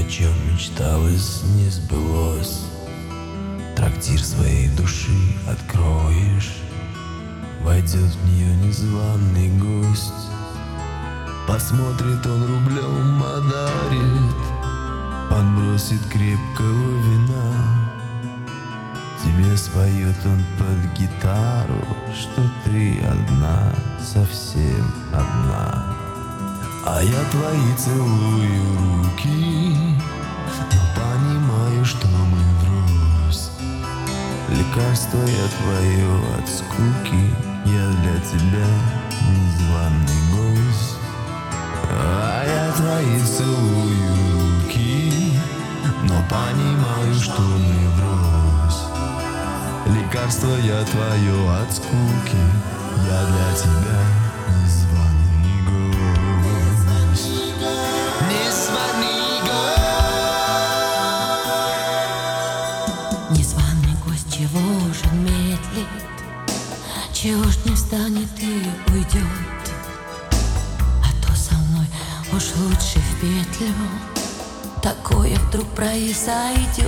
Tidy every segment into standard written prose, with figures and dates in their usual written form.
чем мечталось, не сбылось. Трактир своей души откроешь, войдет в нее незваный гость. Посмотрит он рублем, одарит, подбросит крепкого вина. Тебе споет он под гитару, что ты одна, совсем одна. А я твои целую руки, но понимаю, что мы врозь. Лекарство я твое от скуки, я для тебя незваный гость. А я твои целую руки, но понимаю, что мы врозь. Лекарство я твое от скуки, я для тебя незваный гость. Незваный гость. Незваный гость, чего ж он медлит? Чего ж не встанет и уйдет? А то со мной уж лучше в петлю такое вдруг произойдет.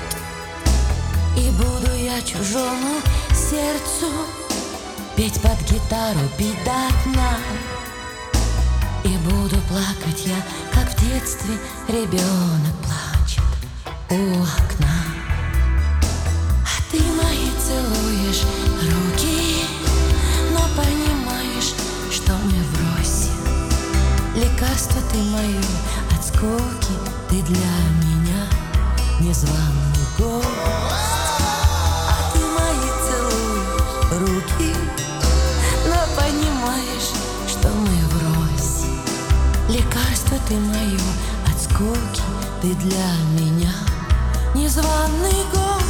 И буду я чужому сердцу петь под гитару, бить до дна. И буду плакать я, как в детстве ребенок плачет у окна. А ты мои целуешь руки, но понимаешь, что мы врозь. Лекарство ты мое от скуки, ты для меня незваный гость. Руки, но понимаешь, что мы врозь. Лекарство ты мое от скуки, ты для меня незваный гость.